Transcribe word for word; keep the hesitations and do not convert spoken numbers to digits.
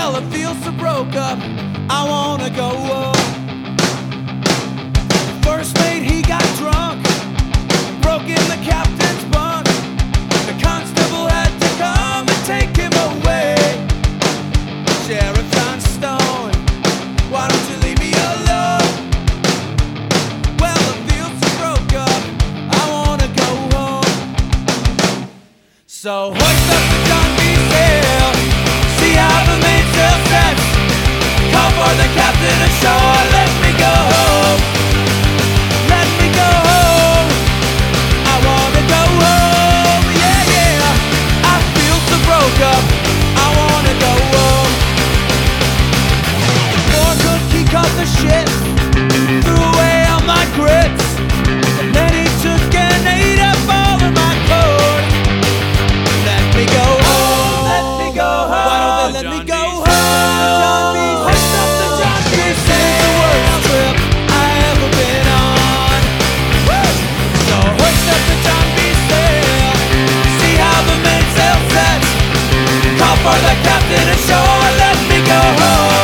Well, I feel so broke up, I wanna go home. First mate, he got drunk, broke in the captain's bunk. The constable had to come and take him away. Sheriff John Stone, why don't you leave me alone? Well, I feel so broke up, I wanna go home. So hoist up the John B. sail, see how the mainsail sets. Call for the captain ashore, let me go home. Let me go home, I wanna go home. Yeah, yeah, I feel so broke up, I wanna go home. Poor cook, he caught the shit, threw away all my grits, and then he took and ate up all of my code. Let me go home, let me go home. Why don't they let me go home? John B. Hoist up the John B. sail. The worst trip I ever been on. Woo! So hoist up the John B. sail, see how the mainsail sets. Call for the captain ashore, let me go home.